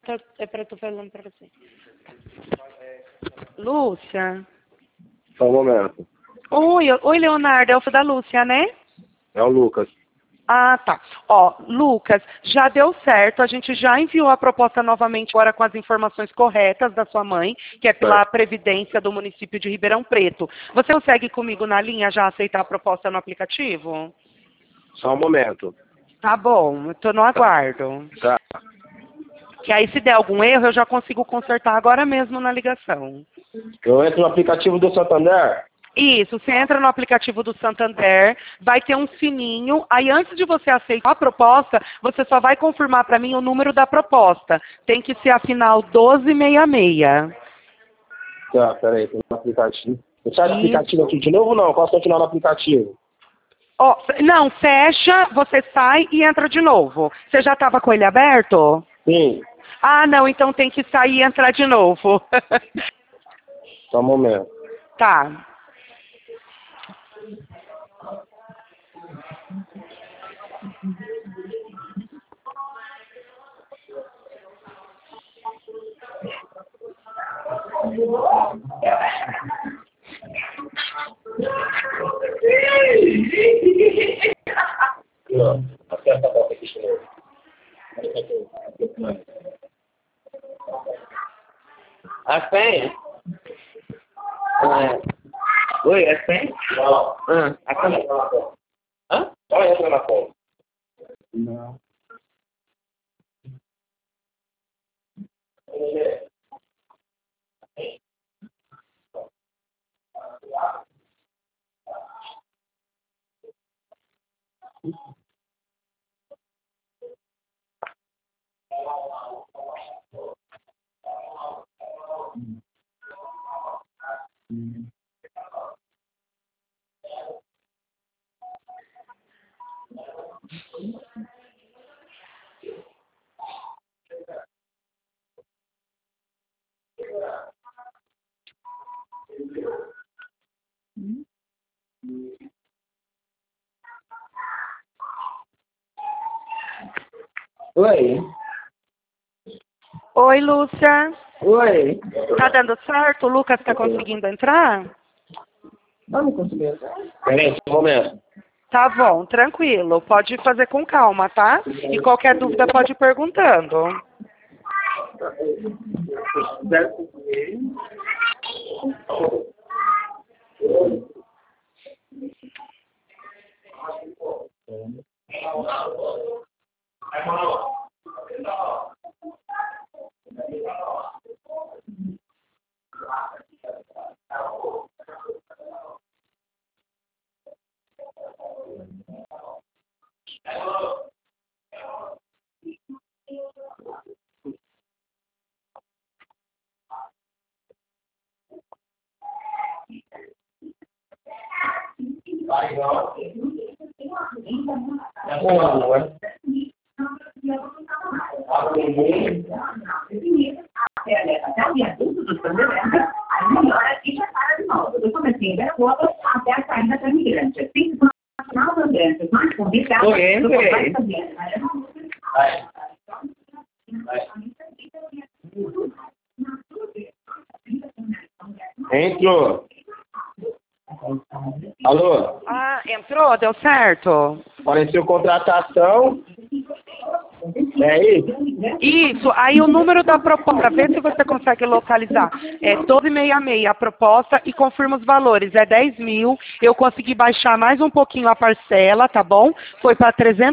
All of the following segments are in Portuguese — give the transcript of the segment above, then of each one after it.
É pra tô falando pra você. Lúcia. Só um momento. Oi, Leonardo, é o da Lúcia, né? É o Lucas. Ah, tá. Ó, Lucas, já deu certo, a gente já enviou a proposta novamente agora com as informações corretas da sua mãe, que é pela Previdência do município de Ribeirão Preto. Você consegue comigo na linha já aceitar a proposta no aplicativo? Só um momento. Tá bom, eu tô no aguardo. Tá. Que aí se der algum erro, eu já consigo consertar agora mesmo na ligação. Eu entro no aplicativo do Santander? Isso, você entra no aplicativo do Santander, vai ter um sininho, aí antes de você aceitar a proposta, você só vai confirmar para mim o número da proposta. Tem que ser a final 1266. Tá, peraí, tem no aplicativo. Eu saio do aplicativo aqui de novo ou não? Posso continuar no aplicativo? Ó, não, fecha, você sai e entra de novo. Você já estava com ele aberto? Sim. Ah, não, então tem que sair e entrar de novo. Só um momento. Tá. Acerta a boca aqui de novo. A senha? Oi, é senha? Não. A senha? Hã? Só entra na conta. Não. Oi. Oi, Lúcia. Oi. Tá dando certo? O Lucas tá conseguindo entrar? Não consegui entrar. Peraí, só um momento. Tá bom, tranquilo. Pode fazer com calma, tá? E qualquer dúvida pode ir perguntando. Entrou. Alô? Ah, entrou? Deu certo? Apareceu contratação. É isso? Isso, aí o número da proposta, vê se você consegue localizar. É 1266 a proposta e confirma os valores. É 10 mil, eu consegui baixar mais um pouquinho a parcela, tá bom? Foi para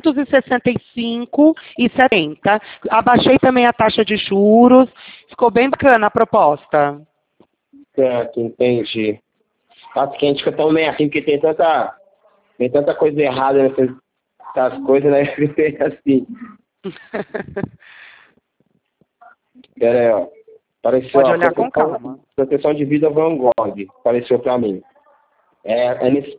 365,70. Abaixei também a taxa de juros, ficou bem bacana a proposta. Certo, entendi. Nossa, que a gente fica tão meio assim, porque tem tanta coisa errada nessas coisas, né? Assim. Pera aí, ó. Apareceu, Pode ó, olhar com calma. Proteção de vida Van Gogh. Apareceu pra mim. É nesse...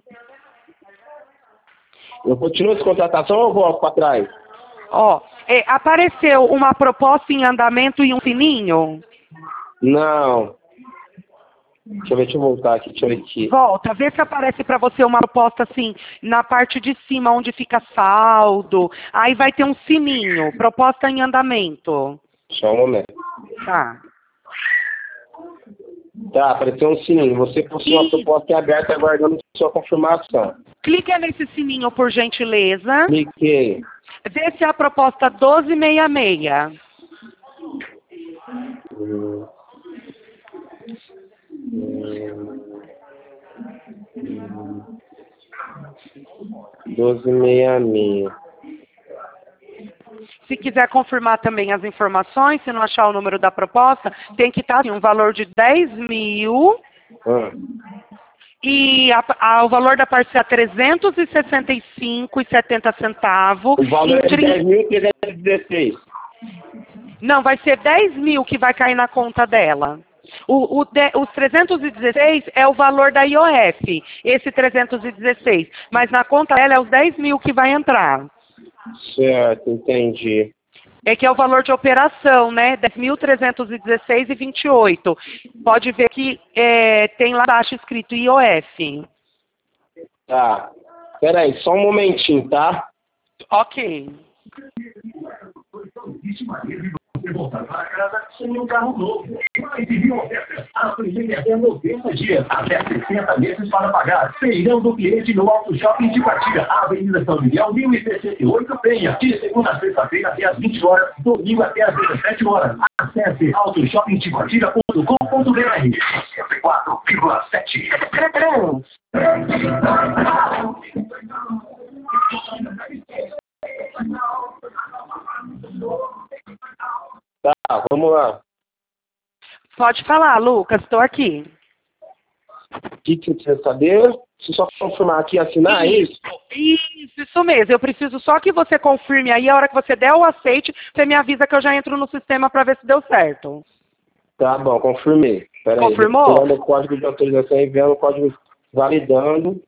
Eu continuo essa contratação ou eu volto pra trás? Ó, apareceu uma proposta em andamento e um sininho? Não. Deixa eu voltar aqui, deixa eu ver aqui. Volta, vê se aparece para você uma proposta assim, na parte de cima, onde fica saldo. Aí vai ter um sininho, proposta em andamento. Só um momento. Tá. Tá, apareceu um sininho. Você possui uma proposta em aberto aguardando sua confirmação. Clica nesse sininho, por gentileza. Cliquei. Vê se é a proposta 1266. Hum, 1266. Se quiser confirmar também as informações, se não achar o número da proposta, tem que estar assim, um valor de 10 mil e o valor da parcela R$ 365,70. O valor é de 10.316. Não, vai ser 10 mil que vai cair na conta dela. Os 316 é o valor da IOF, esse 316. Mas na conta dela é os 10 mil que vai entrar. Certo, entendi. É que é o valor de operação, né? 10.316,28. Pode ver que tem lá embaixo escrito IOF. Tá. Peraí, só um momentinho, tá? Ok. Você voltar para casa sem um carro novo. Mais de 1.000 ofertas. Aproveite até 90 dias. Até 60 meses para pagar. Feirão do cliente no Auto Shopping de Partida. Avenida São Miguel, 1068 Penha. De segunda a sexta-feira até às 20 horas. Domingo até às 17 horas. Acesse autoshoppingdepartida.com.br. 104,7. Tá, vamos lá. Pode falar, Lucas, estou aqui. O que você precisa saber? Deixa eu só confirmar aqui, assinar, é isso? Isso mesmo. Eu preciso só que você confirme aí, a hora que você der o aceite, você me avisa que eu já entro no sistema para ver se deu certo. Tá bom, confirmei. Peraí, Confirmou? tirando o código de autorização e vendo o código validando.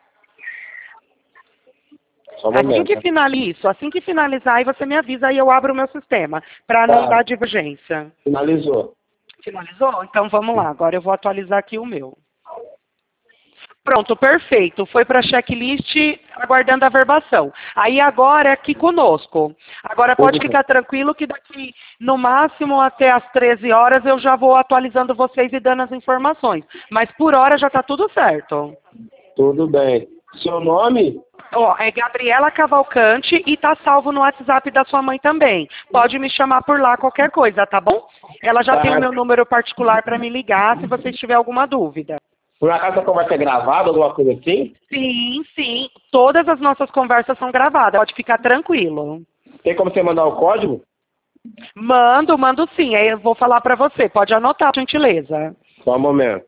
Só um Assim momento. que finalizar, aí você me avisa e eu abro o meu sistema, para não dar divergência. Finalizou. Finalizou? Então vamos lá, agora eu vou atualizar aqui o meu. Pronto, perfeito. Foi para a checklist, aguardando a verbação. Aí agora é aqui conosco. Agora pode ficar tranquilo que daqui, no máximo até as 13 horas, eu já vou atualizando vocês e dando as informações. Mas por hora já está tudo certo. Tudo bem. Seu nome? Ó, é Gabriela Cavalcante e tá salvo no WhatsApp da sua mãe também. Pode me chamar por lá qualquer coisa, tá bom? Ela já tem o meu número particular para me ligar se você tiver alguma dúvida. Por acaso a conversa é gravada, alguma coisa assim? Sim, sim. Todas as nossas conversas são gravadas. Pode ficar tranquilo. Tem como você mandar o código? Mando sim. Aí eu vou falar para você. Pode anotar, por gentileza. Só um momento.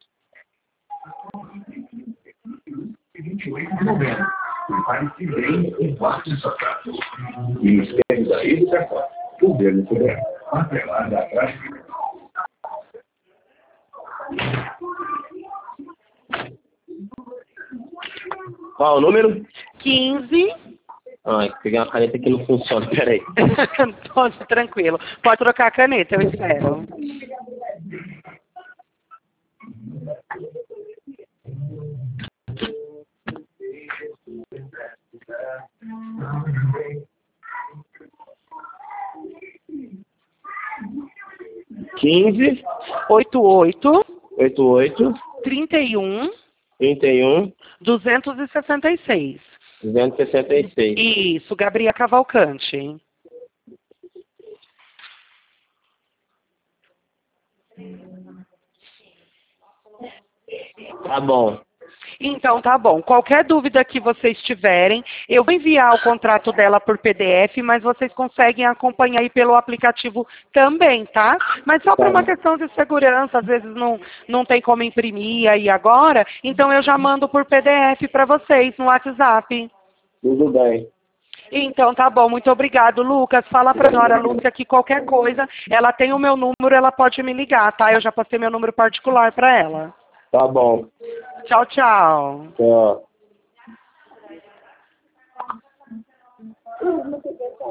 28 de novembro. Prepare-se bem e guarde sua casa. Ministério da Educação. Governo Federal. Apelar da prática. Qual o número? 15. Ai, peguei uma caneta que não funciona, peraí. Pode, tranquilo. Pode trocar a caneta, eu espero. Quinze 88 88 31 31 266. 266. Isso, Gabriela Cavalcante. Tá bom. Então, tá bom. Qualquer dúvida que vocês tiverem, eu vou enviar o contrato dela por PDF, mas vocês conseguem acompanhar aí pelo aplicativo também, tá? Mas só por uma questão de segurança, às vezes não tem como imprimir aí agora, então eu já mando por PDF para vocês no WhatsApp. Tudo bem. Então, tá bom. Muito obrigado, Lucas. Fala para a senhora Lúcia que qualquer coisa, ela tem o meu número, ela pode me ligar, tá? Eu já passei meu número particular para ela. Tá bom. Tchau, tchau. Tchau.